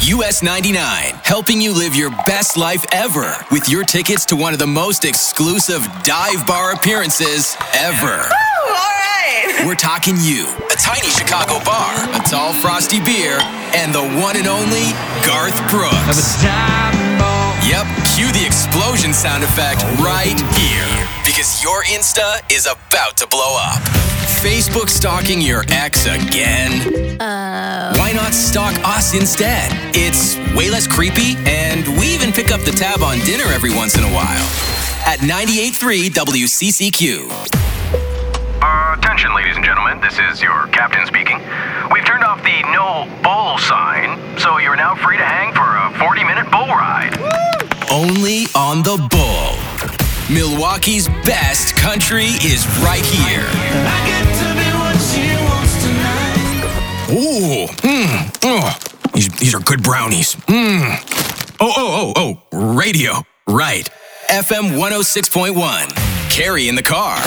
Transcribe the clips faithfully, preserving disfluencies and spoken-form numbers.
U S ninety-nine, helping you live your best life ever with your tickets to one of the most exclusive dive bar appearances ever. Woo, all right. We're talking you, a tiny Chicago bar, a tall frosty beer, and the one and only Garth Brooks. Yep, cue the explosion sound effect right here, because your Insta is about to blow up. Facebook stalking your ex again? Uh... Why not stalk us instead? It's way less creepy, and we even pick up the tab on dinner every once in a while. At ninety-eight point three W C C Q. Uh, attention, ladies and gentlemen. This is your captain speaking. We've turned off the no bull sign, so you're now free to hang for a forty-minute bull ride. Woo! Only on the Bull. Milwaukee's best country is right here. I get to be what she wants tonight. Ooh, mmm, oh, these, these are good brownies. Mmm. Oh, oh, oh, oh, radio, right. F M one oh six point one. Carrie in the car.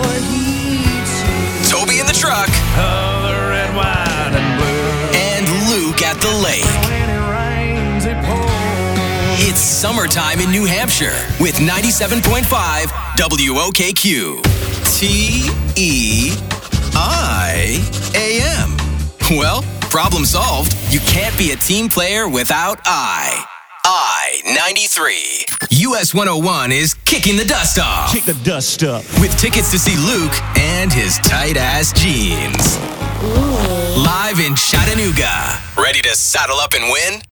Toby in the truck. Color red, white, and blue. And Luke at the lake. When it rains, it pours. It's summertime in New Hampshire with ninety-seven point five W O K Q. T E I A M. Well, problem solved. You can't be a team player without I. I ninety-three. U S one oh one is kicking the dust off. Kick the dust up. With tickets to see Luke and his tight-ass jeans. Ooh. Live in Chattanooga. Ready to saddle up and win?